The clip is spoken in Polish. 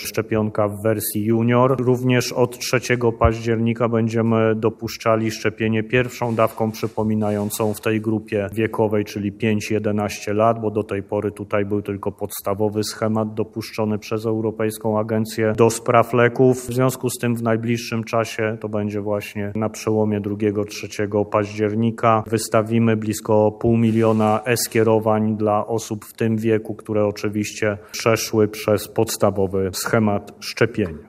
szczepionka w wersji junior. Również od 3 października będziemy dopuszczali szczepienie pierwszą dawką przypominającą w tej grupie wiekowej, czyli 5-11 lat, bo do tej pory tutaj był tylko podstawowy schemat dopuszczony przez Europejską Agencję do Spraw Leków. W związku z tym w najbliższym czasie, to będzie właśnie na przełomie 2-3 października, wystawimy blisko 500 000 e-skierowań dla osób w tym wieku, które oczywiście przeszły przez podstawowy schemat szczepienia.